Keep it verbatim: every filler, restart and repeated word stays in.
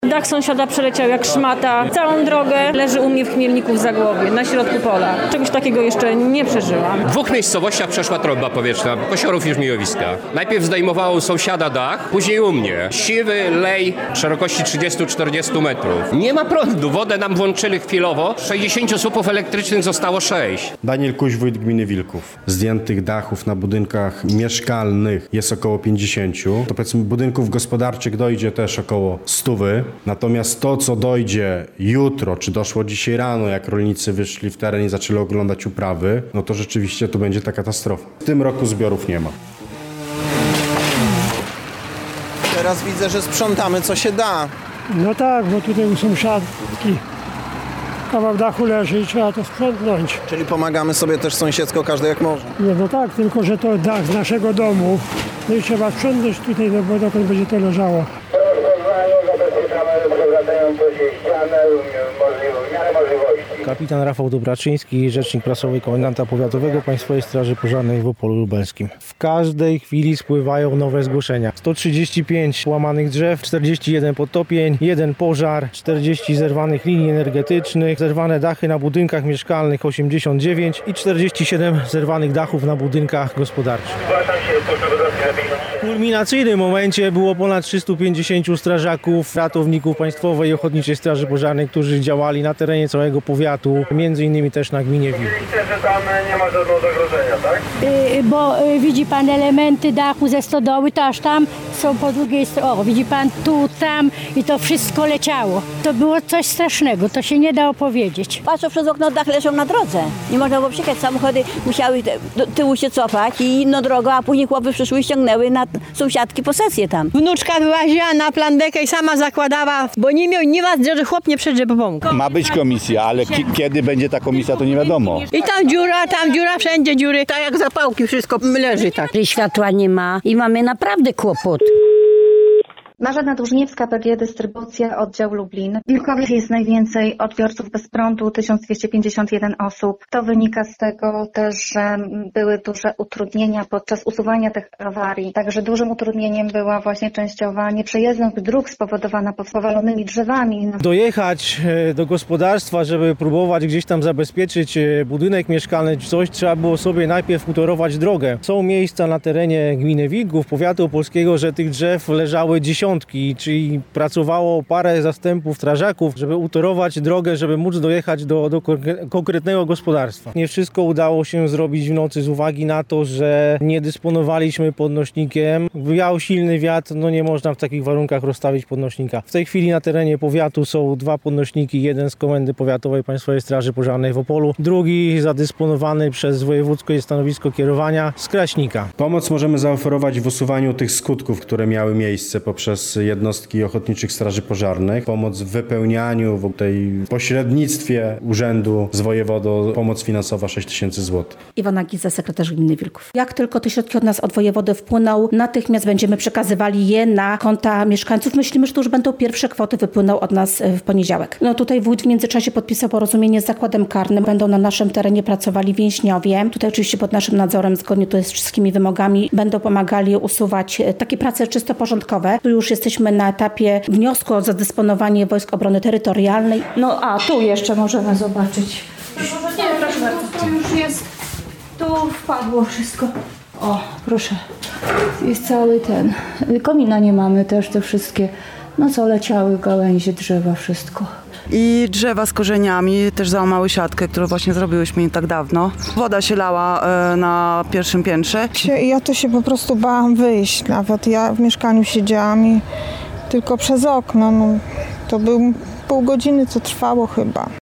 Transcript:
Dach sąsiada przeleciał jak szmata. Całą drogę leży u mnie w Chmielniku w Zagłowie, na środku pola. Czegoś takiego jeszcze nie przeżyłam. W dwóch miejscowościach przeszła trąba powietrzna, Kosiorów i Żmijowiska. Najpierw zdejmowało u sąsiada dach, później u mnie. Siwy lej szerokości trzydzieści do czterdziestu metrów. Nie ma prądu, wodę nam włączyli chwilowo. sześćdziesięciu słupów elektrycznych zostało sześć. Daniel Kuś, wójt gminy Wilków. Zdjętych dachów na budynkach mieszkalnych jest około pięćdziesięciu. To powiedzmy budynków gospodarczych dojdzie też około stówy. Natomiast to, co dojdzie jutro, czy doszło dzisiaj rano, jak rolnicy wyszli w teren i zaczęli oglądać uprawy, no to rzeczywiście tu będzie ta katastrofa. W tym roku zbiorów nie ma. Teraz widzę, że sprzątamy co się da. No tak, bo tutaj u sąsiadki kawał dachu leży i trzeba to sprzątnąć. Czyli pomagamy sobie też sąsiedzko, każdy jak może. No, no tak, tylko że to dach z naszego domu. No i trzeba sprzątnąć tutaj, no bo dokąd będzie to leżało. Kapitan Rafał Dobraczyński, rzecznik prasowy komendanta powiatowego Państwowej Straży Pożarnej w Opolu Lubelskim. W każdej chwili spływają nowe zgłoszenia. sto trzydzieści pięć łamanych drzew, czterdzieści jeden podtopień, jeden pożar, czterdzieści zerwanych linii energetycznych, zerwane dachy na budynkach mieszkalnych osiemdziesiąt dziewięć i czterdzieści siedem zerwanych dachów na budynkach gospodarczych. W kulminacyjnym momencie było ponad trzystu pięćdziesięciu strażaków, ratowników Państwowej i Ochotniczej Straży Pożarnej, którzy działali na terenie całego powiatu, między innymi też na gminie Wilków. Widzicie, że tam nie ma żadnego zagrożenia, tak? Yy, bo yy, widzi pan elementy dachu ze stodoły, to aż tam są po drugiej stronie. O, widzi pan tu, tam i to wszystko leciało. To było coś strasznego, to się nie da opowiedzieć. Patrzą przez okno, dach leżał na drodze. Nie można było przyjechać, samochody musiały do tyłu się cofać i inną drogą, a później chłopy przyszły i ściągnęły na sąsiadki posesję tam. Wnuczka wyłaziła na plandekę i sama zakładała, bo nie miał nie ma, że chłop nie przejdzie po pomógł. Ma być komisja, ale ki- kiedy będzie ta komisja, to nie wiadomo. I tam dziura, tam dziura, wszędzie dziury, tak jak zapałki, wszystko leży tak. Światła nie ma i mamy naprawdę kłopot. Marzena Dłużniewska, P G Dystrybucja, oddział Lublin. W Wilkowie jest najwięcej odbiorców bez prądu, tysiąc dwieście pięćdziesiąt jeden osób. To wynika z tego też, że były duże utrudnienia podczas usuwania tych awarii. Także dużym utrudnieniem była właśnie częściowa nieprzejezdność dróg spowodowana powalonymi drzewami. Dojechać do gospodarstwa, żeby próbować gdzieś tam zabezpieczyć budynek mieszkalny czy coś, trzeba było sobie najpierw utorować drogę. Są miejsca na terenie gminy Wilków, powiatu opolskiego, że tych drzew leżały dziesiątki. Czyli pracowało parę zastępów strażaków, żeby utorować drogę, żeby móc dojechać do, do konkretnego gospodarstwa. Nie wszystko udało się zrobić w nocy z uwagi na to, że nie dysponowaliśmy podnośnikiem. Wiał silny wiatr, no nie można w takich warunkach rozstawić podnośnika. W tej chwili na terenie powiatu są dwa podnośniki, jeden z Komendy Powiatowej Państwowej Straży Pożarnej w Opolu, drugi zadysponowany przez wojewódzkie stanowisko kierowania z Kraśnika. Pomoc możemy zaoferować w usuwaniu tych skutków, które miały miejsce poprzez jednostki ochotniczych straży pożarnych, pomoc w wypełnianiu, w tej pośrednictwie urzędu z wojewodą, pomoc finansowa sześć tysięcy złotych. Iwona Giza, sekretarz gminy Wilków. Jak tylko te środki od nas, od wojewody wpłyną, natychmiast będziemy przekazywali je na konta mieszkańców. Myślimy, że to już będą pierwsze kwoty, wypłyną od nas w poniedziałek. No tutaj wójt w międzyczasie podpisał porozumienie z zakładem karnym. Będą na naszym terenie pracowali więźniowie. Tutaj oczywiście pod naszym nadzorem, zgodnie tu z wszystkimi wymogami, będą pomagali usuwać takie prace czysto porządkowe. Tu już jesteśmy na etapie wniosku o zadysponowanie Wojsk Obrony Terytorialnej. No a tu jeszcze możemy zobaczyć. Nie, proszę bardzo. To już jest, tu wpadło wszystko. O, proszę. Jest cały ten. Komina nie mamy też, te wszystkie, no co leciały, gałęzie, drzewa, wszystko. I drzewa z korzeniami też załamały siatkę, którą właśnie zrobiłyśmy nie tak dawno. Woda się lała e, na pierwszym piętrze. Ja to się po prostu bałam wyjść nawet. Ja w mieszkaniu siedziałam i tylko przez okno. No, to był pół godziny, co trwało chyba.